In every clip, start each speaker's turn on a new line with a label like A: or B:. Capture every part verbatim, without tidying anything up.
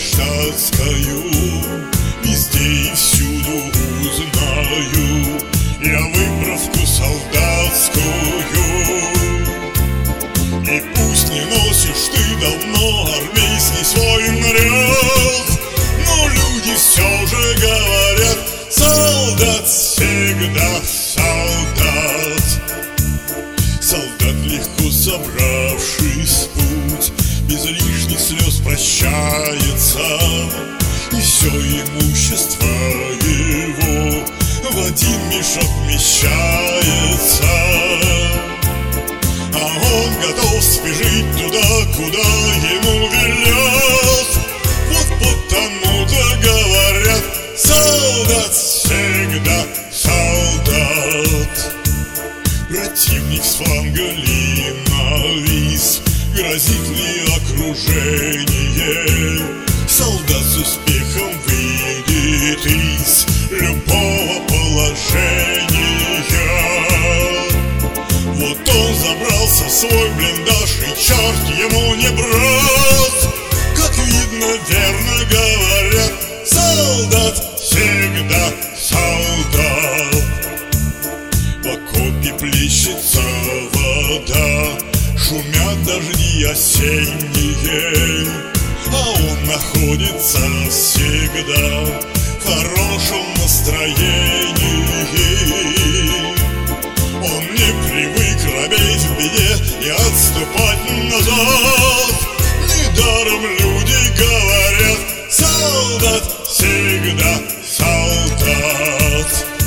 A: штатскою везде и всюду узнаю я выправку солдатскую. И пусть не носишь ты давно армейский свой наряд, но люди все же говорят: солдат всегда солдат. Солдат, легко собравшись в путь, без лишних слез прощается, и все имущество его в один мешок вмещается. А он готов спешить туда, куда ему велят. Вот потому-то говорят: солдат всегда солдат. Противник с фланга ли навис, грозит ли окружение, солдат с успехом выйдет из любого положения. Вот он забрался в свой блиндаж, и черт ему не брат. Как видно, верно говорят: солдат всегда солдат. В окопе плещется вода, шумят дожди осенние, а он находится всегда в хорошем настроении. Он не привык робеть в беде и отступать назад. Недаром люди говорят: солдат всегда солдат.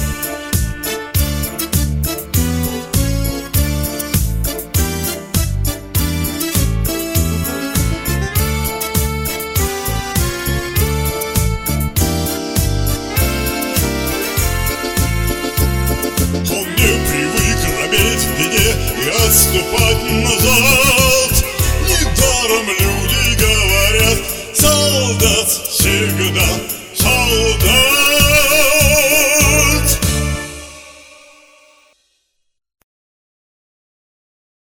A: И отступать назад. Недаром люди говорят: солдат всегда солдат.